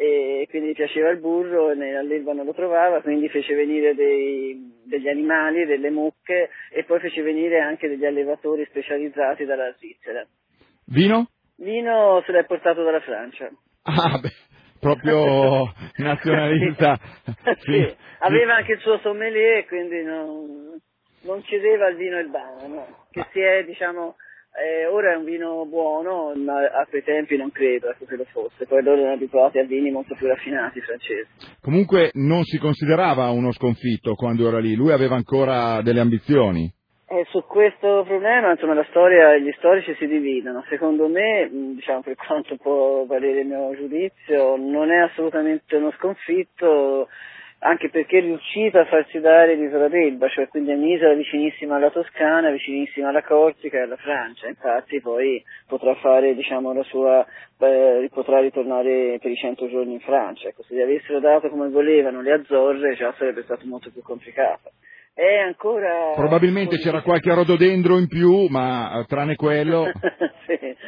e quindi gli piaceva il burro, e all'Elba non lo trovava, quindi fece venire dei, degli animali, delle mucche, e poi fece venire anche degli allevatori specializzati dalla Svizzera. Vino? Vino se l'è portato dalla Francia. Ah, beh, proprio nazionalista. Sì, sì, aveva anche il suo sommelier, quindi non, non chiedeva il vino elbano, no? Che si è, diciamo, eh, ora è un vino buono, ma a quei tempi non credo ecco, che lo fosse, poi loro erano abituati a vini molto più raffinati francesi. Comunque non si considerava uno sconfitto quando era lì, lui aveva ancora delle ambizioni. Eh, su questo problema, insomma, la storia e gli storici si dividono. Secondo me, diciamo, per quanto può valere il mio giudizio, non è assolutamente uno sconfitto, anche perché è riuscito a farsi dare l'isola d'Elba, cioè quindi è un'isola vicinissima alla Toscana, vicinissima alla Corsica e alla Francia. Infatti poi potrà fare, diciamo, la sua, eh, potrà ritornare per i cento giorni in Francia. Ecco, se gli avessero dato come volevano le Azzorre, già sarebbe stato molto più complicato. È ancora... Probabilmente c'era qualche rododendro in più, ma tranne quello... Sì,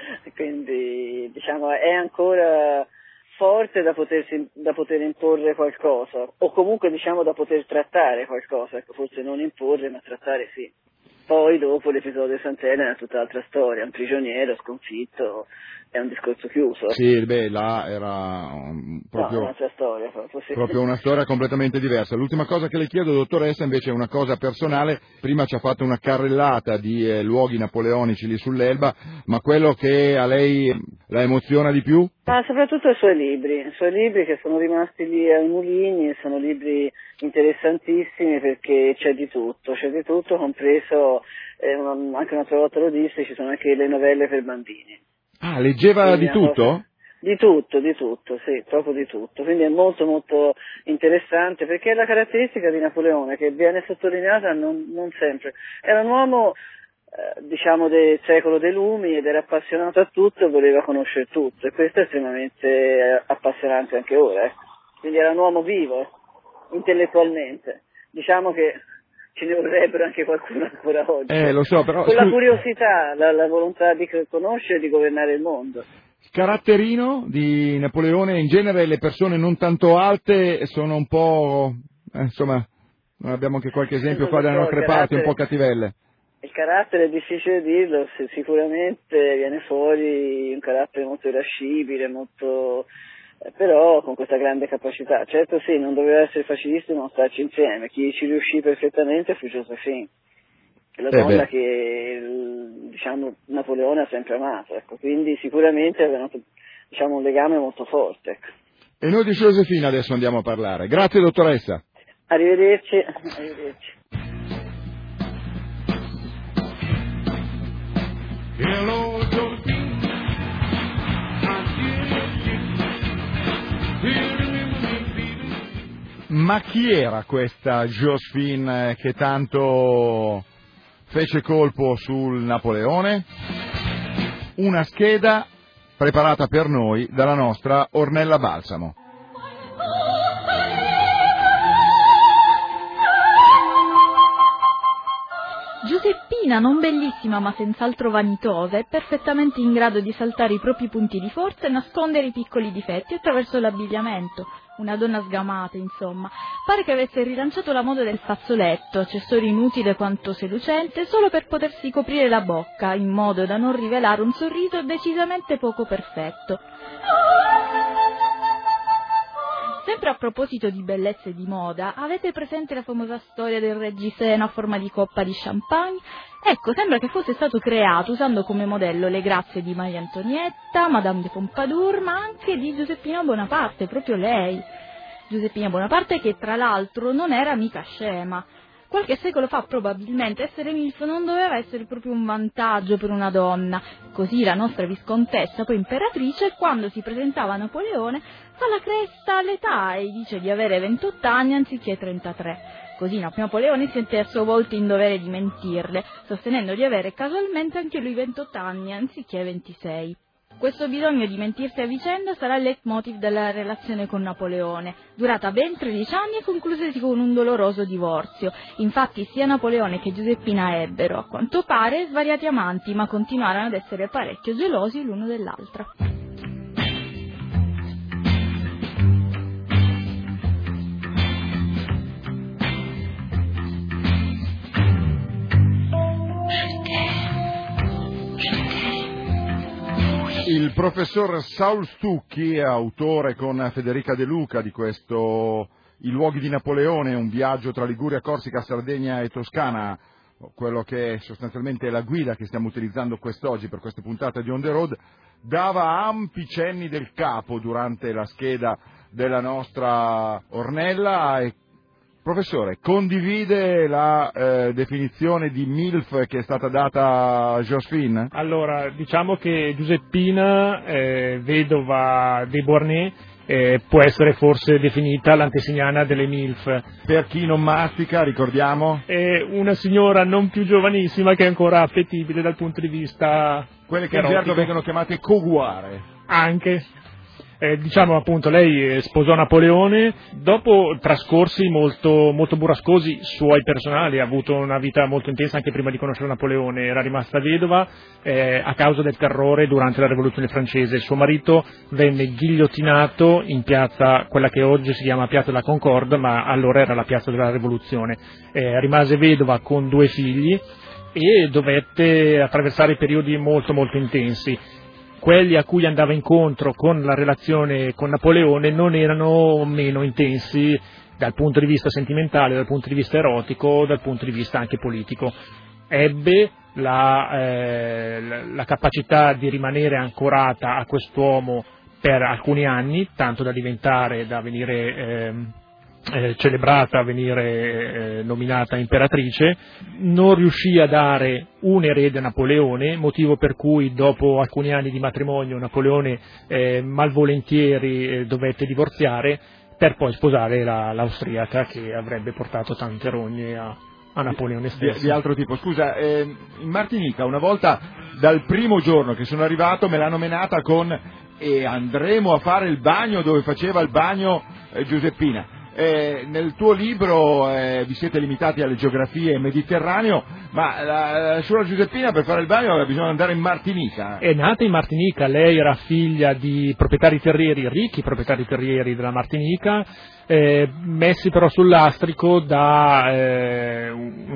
quindi diciamo è ancora forte da, potersi, da poter imporre qualcosa, o comunque diciamo da poter trattare qualcosa, ecco, forse non imporre ma trattare sì. poi dopo l'episodio di Sant'Elena è tutt'altra storia, un prigioniero sconfitto, è un discorso chiuso. Sì, beh, là era um, proprio, no, un'altra storia, proprio, sì. proprio una storia completamente diversa. L'ultima cosa che le chiedo, dottoressa, invece è una cosa personale. Prima ci ha fatto una carrellata di eh, luoghi napoleonici lì sull'Elba, ma quello che a lei la emoziona di più? Ma soprattutto i suoi libri, i suoi libri che sono rimasti lì ai mulini, sono libri interessantissimi perché c'è di tutto, c'è di tutto, compreso, eh, anche un'altra volta lo disse, ci sono anche le novelle per bambini. Ah, leggeva Quindi di tutto? Cosa... Di tutto, di tutto, sì, proprio di tutto. Quindi è molto molto interessante perché è la caratteristica di Napoleone che viene sottolineata non, non sempre. Era un uomo, eh, diciamo, del secolo dei lumi ed era appassionato a tutto e voleva conoscere tutto e questo è estremamente appassionante anche ora. Eh. Quindi era un uomo vivo, intellettualmente. Diciamo che ce ne vorrebbero anche qualcuno ancora oggi. Eh, lo so, però... Con la scu- curiosità, la, la volontà di conoscere e di governare il mondo. Caratterino di Napoleone, in genere le persone non tanto alte sono un po', eh, insomma, noi abbiamo anche qualche esempio qua dalle nostre parti, un po' cattivelle. Il carattere è difficile dirlo, se sicuramente viene fuori un carattere molto irascibile, molto... Eh, però con questa grande capacità. Certo sì, non doveva essere facilissimo starci insieme, chi ci riuscì perfettamente fu Josephine, la eh donna beh. che diciamo Napoleone ha sempre amato, ecco, quindi sicuramente avevano diciamo un legame molto forte. Ecco. E noi di Josephine adesso andiamo a parlare. Grazie dottoressa. Arrivederci. Arrivederci. Hello, Josephine. Ma chi era questa Josephine che tanto fece colpo sul Napoleone? Una scheda preparata per noi dalla nostra Ornella Balsamo. Giuseppina, non bellissima ma senz'altro vanitosa, è perfettamente in grado di saltare i propri punti di forza e nascondere i piccoli difetti attraverso l'abbigliamento. Una donna sgamata, insomma. Pare che avesse rilanciato la moda del fazzoletto, accessorio inutile quanto seducente, solo per potersi coprire la bocca, in modo da non rivelare un sorriso decisamente poco perfetto. Sempre a proposito di bellezza e di moda, avete presente la famosa storia del reggiseno a forma di coppa di champagne? Ecco, sembra che fosse stato creato usando come modello le grazie di Maria Antonietta, Madame de Pompadour, ma anche di Giuseppina Bonaparte, proprio lei. Giuseppina Bonaparte che tra l'altro non era mica scema. Qualche secolo fa probabilmente essere milf non doveva essere proprio un vantaggio per una donna. Così la nostra viscontessa, poi imperatrice, quando si presentava a Napoleone, fa la cresta all'età e dice di avere ventotto anni anziché trentatré. Così Napoleone sente a sua volta in dovere di mentirle, sostenendo di avere casualmente anche lui ventotto anni anziché ventisei. Questo bisogno di mentirsi a vicenda sarà il leitmotiv della relazione con Napoleone, durata ben tredici anni e conclusasi con un doloroso divorzio. Infatti sia Napoleone che Giuseppina ebbero, a quanto pare, svariati amanti, ma continuarono ad essere parecchio gelosi l'uno dell'altra. Il professor Saul Stucchi, autore con Federica De Luca di questo I luoghi di Napoleone, un viaggio tra Liguria, Corsica, Sardegna e Toscana, quello che è sostanzialmente la guida che stiamo utilizzando quest'oggi per questa puntata di On the Road, dava ampi cenni del capo durante la scheda della nostra Ornella. E professore, condivide la eh, definizione di MILF che è stata data a Josephine? Allora, diciamo che Giuseppina, eh, vedova dei Beauharnais, eh, può essere forse definita l'antesignana delle MILF. Per chi non mastica, ricordiamo? È una signora non più giovanissima che è ancora appetibile dal punto di vista quelle che erotico. in gergo vengono chiamate coguare. Anche. Eh, diciamo appunto, lei sposò Napoleone, dopo trascorsi molto, molto burrascosi suoi personali, ha avuto una vita molto intensa anche prima di conoscere Napoleone, era rimasta vedova eh, a causa del terrore durante la rivoluzione francese. Suo marito venne ghigliottinato in piazza, quella che oggi si chiama Piazza della Concorde, ma allora era la piazza della rivoluzione. Eh, rimase vedova con due figli, e dovette attraversare periodi molto molto intensi. Quelli a cui andava incontro con la relazione con Napoleone non erano meno intensi dal punto di vista sentimentale, dal punto di vista erotico, dal punto di vista anche politico. Ebbe la, eh, la capacità di rimanere ancorata a quest'uomo per alcuni anni, tanto da diventare, da venire eh, eh, celebrata, venire eh, nominata imperatrice. Non riuscì a dare un erede a Napoleone, motivo per cui dopo alcuni anni di matrimonio Napoleone eh, malvolentieri eh, dovette divorziare, per poi sposare la, l'austriaca, che avrebbe portato tante rogne a, a Napoleone stesso. Di, di altro tipo. Scusa, eh, in Martinica una volta, dal primo giorno che sono arrivato, me l'hanno menata con "e andremo a fare il bagno", dove faceva il bagno eh, Giuseppina. Eh, nel tuo libro eh, vi siete limitati alle geografie mediterraneo, ma la, la suora Giuseppina per fare il bagno aveva bisogno di andare in Martinica. È nata in Martinica, lei era figlia di proprietari terrieri, ricchi proprietari terrieri della Martinica, eh, messi però sul lastrico da eh,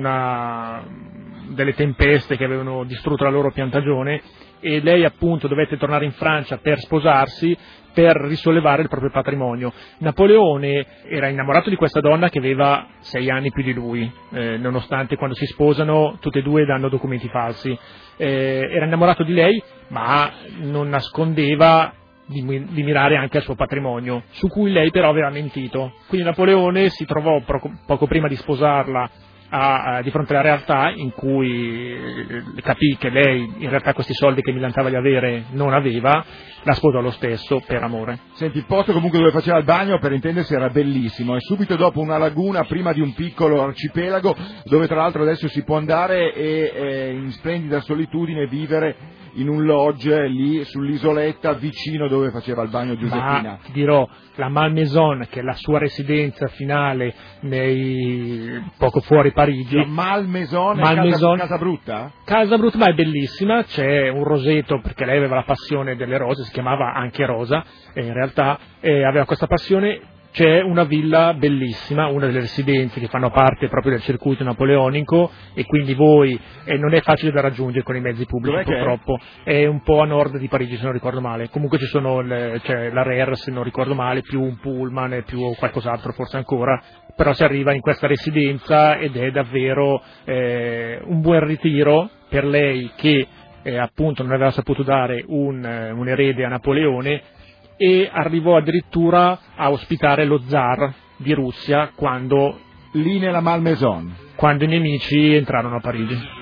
una, delle tempeste che avevano distrutto la loro piantagione, e lei appunto dovette tornare in Francia per sposarsi, per risollevare il proprio patrimonio. Napoleone era innamorato di questa donna che aveva sei anni più di lui, eh, nonostante quando si sposano tutti e due danno documenti falsi. Eh, era innamorato di lei, ma non nascondeva di, di mirare anche al suo patrimonio, su cui lei però aveva mentito. Quindi Napoleone si trovò poco, poco prima di sposarla A, a, di fronte alla realtà, in cui eh, capì che lei in realtà questi soldi che milantava di avere non aveva, la sposò lo stesso per amore. Senti, il posto comunque dove faceva il bagno, per intendersi, era bellissimo, e subito dopo una laguna, prima di un piccolo arcipelago, dove tra l'altro adesso si può andare e eh, in splendida solitudine vivere in un lodge lì sull'isoletta vicino dove faceva il bagno Giuseppina. Ma ti dirò, la Malmaison, che è la sua residenza finale nei poco fuori Parigi. La Malmaison, Malmaison, casa, casa brutta? Casa brutta, ma è bellissima, c'è un roseto, perché lei aveva la passione delle rose, si chiamava anche Rosa, e in realtà eh, aveva questa passione. C'è una villa bellissima, una delle residenze che fanno parte proprio del circuito napoleonico, e quindi voi, eh, non è facile da raggiungere con i mezzi pubblici. Dov'è purtroppo, è? è un po' a nord di Parigi se non ricordo male, comunque ci sono le, c'è la R E R se non ricordo male, più un pullman e più qualcos'altro forse ancora, però si arriva in questa residenza ed è davvero eh, un buon ritiro per lei che eh, appunto non aveva saputo dare un, un erede a Napoleone, e arrivò addirittura a ospitare lo zar di Russia quando lì nella Malmaison, quando i nemici entrarono a Parigi.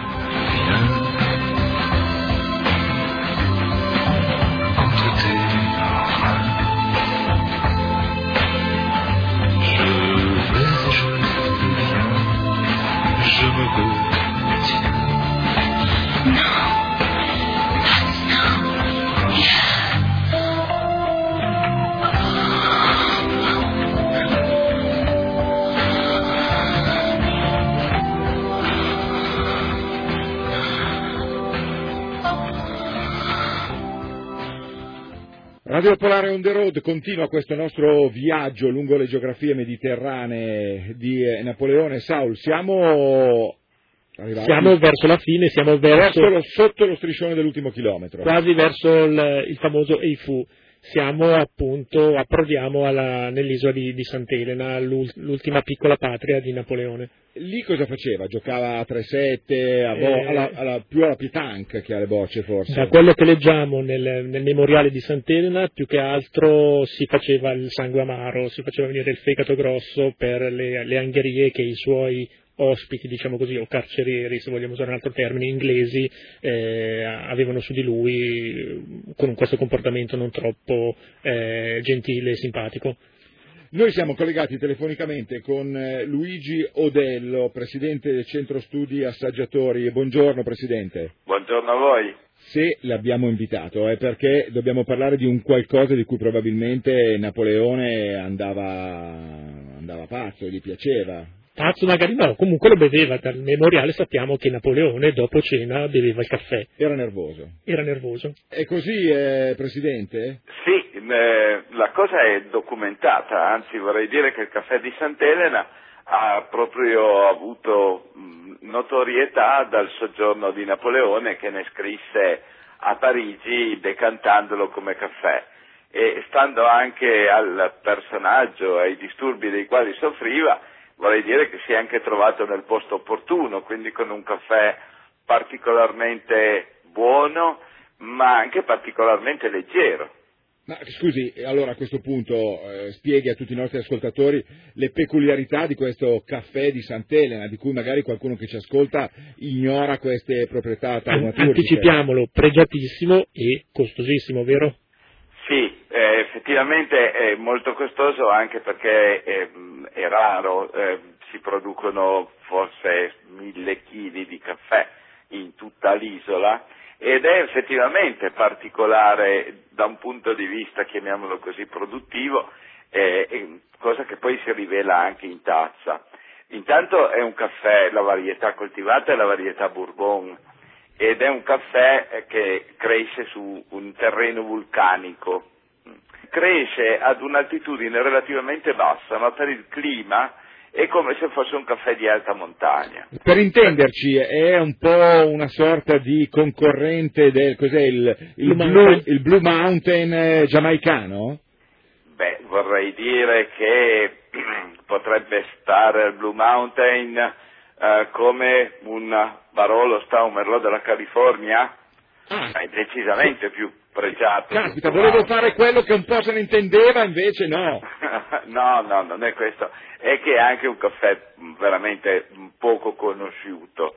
Radio Popolare on the road continua questo nostro viaggio lungo le geografie mediterranee di Napoleone. Saul, siamo arrivati? Siamo verso la fine, siamo verso, verso lo, sotto lo striscione dell'ultimo chilometro. Quasi verso il, il famoso Eiffù. Siamo appunto, approdiamo alla, nell'isola di, di Sant'Elena, l'ultima piccola patria di Napoleone. Lì cosa faceva? Giocava a tre sette, a bo- eh, alla, alla, più alla pétanque che alle bocce forse? Da quello che leggiamo nel, nel memoriale di Sant'Elena, più che altro si faceva il sangue amaro, si faceva venire il fegato grosso per le, le angherie che i suoi ospiti, diciamo così, o carcerieri, se vogliamo usare un altro termine, inglesi, eh, avevano su di lui con questo comportamento non troppo eh, gentile e simpatico. Noi siamo collegati telefonicamente con eh, Luigi Odello, presidente del Centro Studi Assaggiatori. Buongiorno Presidente. Buongiorno a voi. Se l'abbiamo invitato è perché dobbiamo parlare di un qualcosa di cui probabilmente Napoleone andava, andava pazzo, gli piaceva. Pazzo magari no, comunque lo beveva. Dal memoriale sappiamo che Napoleone dopo cena beveva il caffè. Era nervoso. Era nervoso. È così, eh, Presidente? Sì, eh, la cosa è documentata, anzi vorrei dire che il caffè di Sant'Elena ha proprio avuto notorietà dal soggiorno di Napoleone, che ne scrisse a Parigi decantandolo come caffè, e stando anche al personaggio, ai disturbi dei quali soffriva, vorrei dire che si è anche trovato nel posto opportuno, quindi con un caffè particolarmente buono, ma anche particolarmente leggero. Ma scusi, allora a questo punto eh, spieghi a tutti i nostri ascoltatori le peculiarità di questo caffè di Sant'Elena, di cui magari qualcuno che ci ascolta ignora queste proprietà taumaturgiche. Anticipiamolo, pregiatissimo e costosissimo, vero? Sì, eh, effettivamente è molto costoso, anche perché è, è raro, eh, si producono forse mille chili di caffè in tutta l'isola, ed è effettivamente particolare da un punto di vista, chiamiamolo così, produttivo, eh, cosa che poi si rivela anche in tazza. Intanto è un caffè, la varietà coltivata è la varietà Bourbon, ed è un caffè che cresce su un terreno vulcanico, cresce ad un'altitudine relativamente bassa, ma per il clima è come se fosse un caffè di alta montagna. Per intenderci, è un po' una sorta di concorrente del, cos'è, il, il, Blue, Blue, il Blue Mountain giamaicano? Beh, vorrei dire che potrebbe stare al Blue Mountain eh, come un Barolo sta un Merlot della California, ah. È decisamente più pregiato. Caspita, volevo fare quello che un po' se ne intendeva, invece no. no, no, non è questo. È che è anche un caffè veramente poco conosciuto.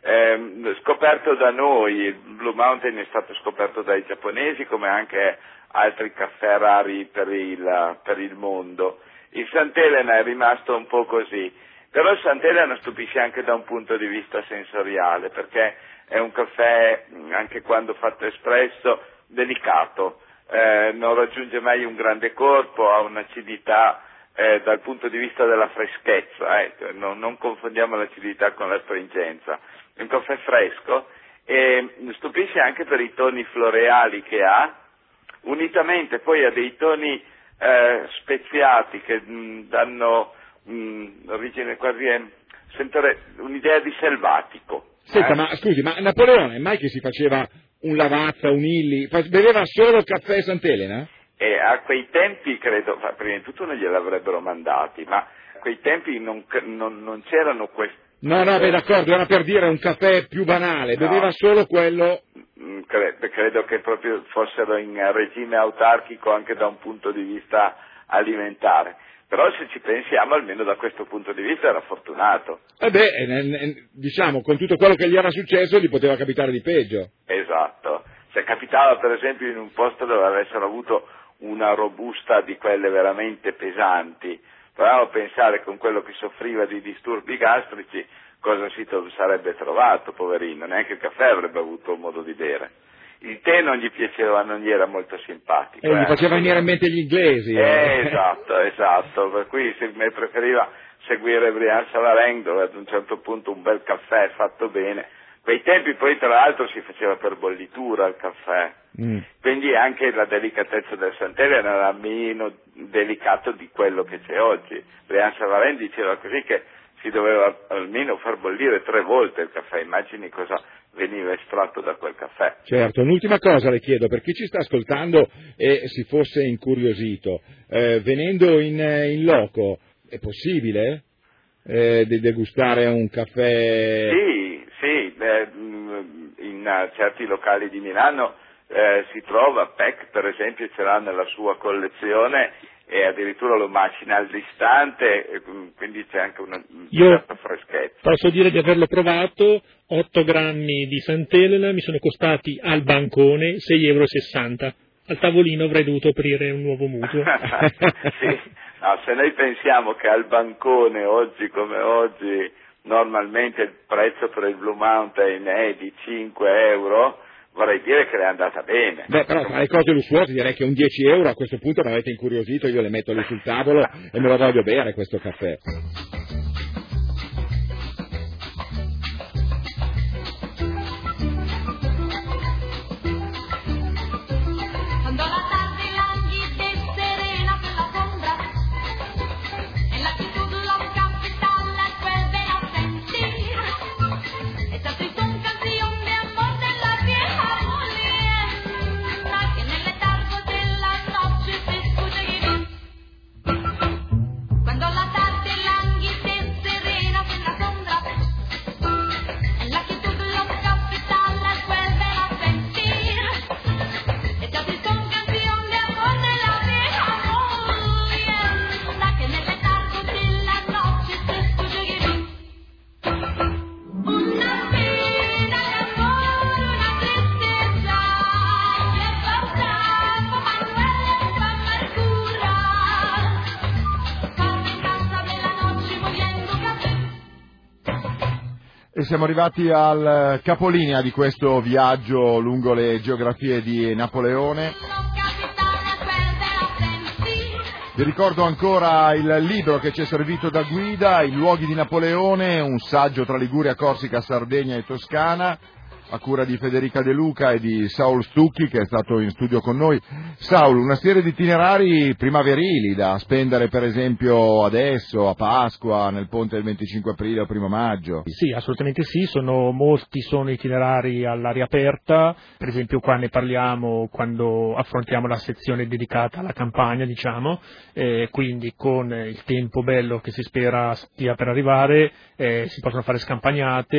Eh, scoperto da noi, il Blue Mountain è stato scoperto dai giapponesi, come anche altri caffè rari per il, per il mondo. Il Sant'Elena è rimasto un po' così, però il Sant'Elena stupisce anche da un punto di vista sensoriale, perché è un caffè, anche quando fatto espresso, delicato, eh, non raggiunge mai un grande corpo, ha un'acidità eh, dal punto di vista della freschezza, eh, non, non confondiamo l'acidità con l'astringenza, è un caffè fresco e stupisce anche per i toni floreali che ha, unitamente poi a dei toni eh, speziati che mh, danno mh, origine quasi a sentire un'idea di selvatico. Senta, eh? ma scusi, ma Napoleone mai che si faceva un Lavazza, un Illy, beveva solo caffè Sant'Elena? E a quei tempi credo, prima di tutto non gliel'avrebbero mandati, ma a quei tempi non, non, non c'erano questi. No, no, beh, d'accordo, era per dire un caffè più banale, no. Beveva solo quello. Credo, credo che proprio fossero in regime autarchico anche da un punto di vista alimentare. Però se ci pensiamo, almeno da questo punto di vista era fortunato. Eh beh, diciamo, con tutto quello che gli era successo gli poteva capitare di peggio. Esatto. Se capitava per esempio in un posto dove avessero avuto una robusta di quelle veramente pesanti, proviamo a pensare con quello che soffriva di disturbi gastrici cosa si sarebbe trovato, poverino, neanche il caffè avrebbe avuto modo di bere. Il tè non gli piaceva, non gli era molto simpatico. E eh, gli faceva venire in mente gli inglesi. Eh, eh. Esatto, esatto, per cui se me preferiva seguire Brian Savarin, dove ad un certo punto un bel caffè fatto bene. Quei tempi poi tra l'altro si faceva per bollitura il caffè, mm. quindi anche la delicatezza del Sant'Elena era meno delicato di quello che c'è oggi. Brian Savarin diceva così che si doveva almeno far bollire tre volte il caffè, immagini cosa veniva estratto da quel caffè. Certo, un'ultima cosa le chiedo, per chi ci sta ascoltando e si fosse incuriosito, eh, venendo in, in loco, è possibile eh, di degustare un caffè? Sì, sì, eh, in certi locali di Milano eh, si trova, Peck per esempio ce l'ha nella sua collezione e addirittura lo macina all'istante, quindi c'è anche una certa freschezza. Posso dire di averlo provato, otto grammi di Sant'Elena mi sono costati al bancone sei e sessanta euro. Al tavolino avrei dovuto aprire un nuovo mutuo. Sì, no, se noi pensiamo che al bancone oggi come oggi normalmente il prezzo per il Blue Mountain è di cinque euro, vorrei dire che le è andata bene. Beh, però tra le cose lussuose direi che un dieci euro a questo punto mi avete incuriosito, io le metto lì sul tavolo e me lo voglio bere questo caffè. siamo arrivati al capolinea di questo viaggio lungo le geografie di Napoleone. Vi ricordo ancora il libro che ci è servito da guida, I luoghi di Napoleone, un saggio tra Liguria, Corsica, Sardegna e Toscana, a cura di Federica De Luca e di Saul Stucchi, che è stato in studio con noi. Saul, una serie di itinerari primaverili da spendere per esempio adesso, a Pasqua, nel ponte del venticinque aprile o primo maggio. Sì, assolutamente sì, sono molti sono itinerari all'aria aperta, per esempio qua ne parliamo quando affrontiamo la sezione dedicata alla campagna, diciamo, eh, quindi con il tempo bello che si spera stia per arrivare, eh, si possono fare scampagnate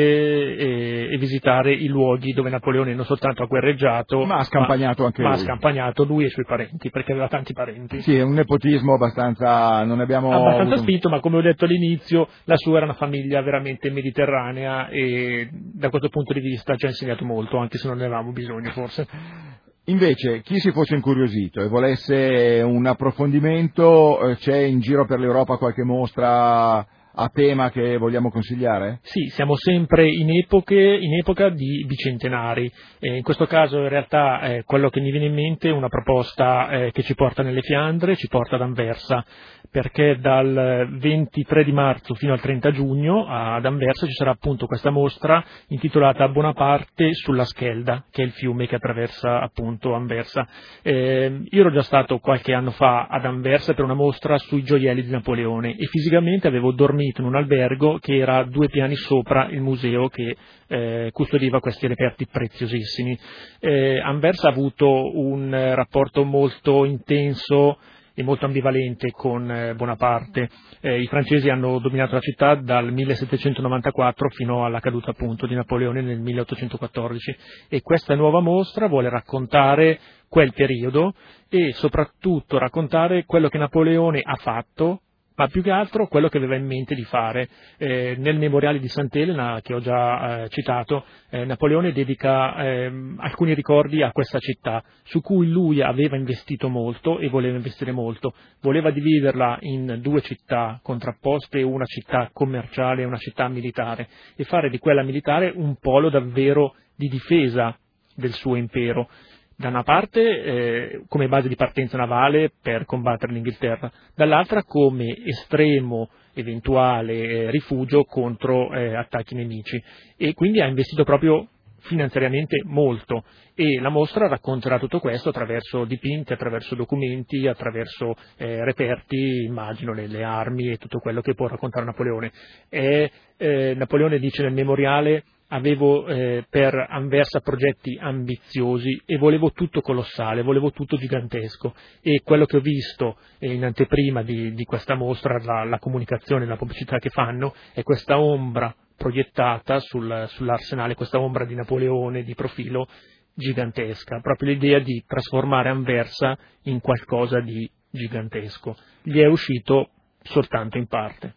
e, e visitare i luoghi dove Napoleone non soltanto ha guerreggiato, ma ha scampagnato ma, anche ma lui. ha scampagnato lui e i suoi parenti, perché aveva tanti parenti. Sì, è un nepotismo abbastanza, non abbiamo abbastanza avuto... spinto, ma come ho detto all'inizio, la sua era una famiglia veramente mediterranea e da questo punto di vista ci ha insegnato molto, anche se non ne avevamo bisogno forse. Invece, chi si fosse incuriosito e volesse un approfondimento, c'è in giro per l'Europa qualche mostra a tema che vogliamo consigliare? Sì, siamo sempre in, epoche, in epoca di bicentenari. Eh, in questo caso in realtà eh, quello che mi viene in mente è una proposta eh, che ci porta nelle Fiandre, ci porta ad Anversa, perché dal ventitré di marzo fino al trenta giugno ad Anversa ci sarà appunto questa mostra intitolata Bonaparte sulla Schelda, che è il fiume che attraversa appunto Anversa. Eh, io ero già stato qualche anno fa ad Anversa per una mostra sui gioielli di Napoleone e fisicamente avevo dormito in un albergo che era due piani sopra il museo che eh, custodiva questi reperti preziosissimi. Eh, Anversa ha avuto un eh, rapporto molto intenso e molto ambivalente con eh, Bonaparte. Eh, I francesi hanno dominato la città dal millesettecentonovantaquattro fino alla caduta appunto di Napoleone nel milleottocentoquattordici e questa nuova mostra vuole raccontare quel periodo e soprattutto raccontare quello che Napoleone ha fatto, ma più che altro quello che aveva in mente di fare. Eh, nel memoriale di Sant'Elena, che ho già eh, citato, eh, Napoleone dedica eh, alcuni ricordi a questa città, su cui lui aveva investito molto e voleva investire molto. Voleva dividerla in due città contrapposte, una città commerciale e una città militare, e fare di quella militare un polo davvero di difesa del suo impero. Da una parte eh, come base di partenza navale per combattere l'Inghilterra, dall'altra come estremo eventuale eh, rifugio contro eh, attacchi nemici, e quindi ha investito proprio finanziariamente molto, e la mostra racconterà tutto questo attraverso dipinti, attraverso documenti, attraverso eh, reperti, immagino le, le armi e tutto quello che può raccontare Napoleone. E, eh, Napoleone dice nel memoriale: avevo eh, per Anversa progetti ambiziosi e volevo tutto colossale, volevo tutto gigantesco, e quello che ho visto eh, in anteprima di, di questa mostra, la, la comunicazione, la pubblicità che fanno, è questa ombra proiettata sul, sull'arsenale, questa ombra di Napoleone di profilo gigantesca, proprio l'idea di trasformare Anversa in qualcosa di gigantesco. Gli è uscito soltanto in parte.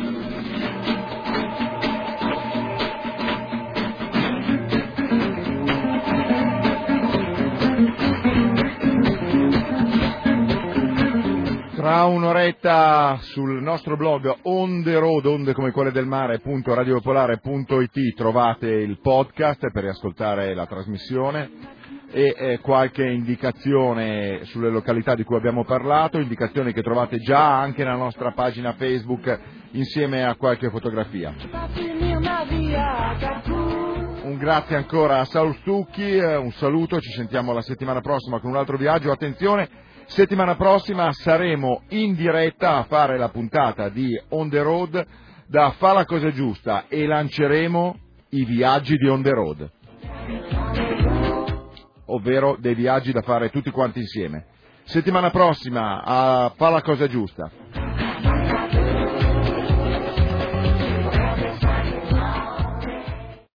Tra un'oretta sul nostro blog On The Road, onde come quelle del mare, punto radiopopolare punto it, trovate il podcast per riascoltare la trasmissione e eh, qualche indicazione sulle località di cui abbiamo parlato, indicazioni che trovate già anche nella nostra pagina Facebook insieme a qualche fotografia. Un grazie ancora a Saul Stucchi, un saluto, ci sentiamo la settimana prossima con un altro viaggio. Attenzione, settimana prossima saremo in diretta a fare la puntata di On The Road da Fa la Cosa Giusta e lanceremo i viaggi di On The Road, ovvero dei viaggi da fare tutti quanti insieme. Settimana prossima a Fa la Cosa Giusta.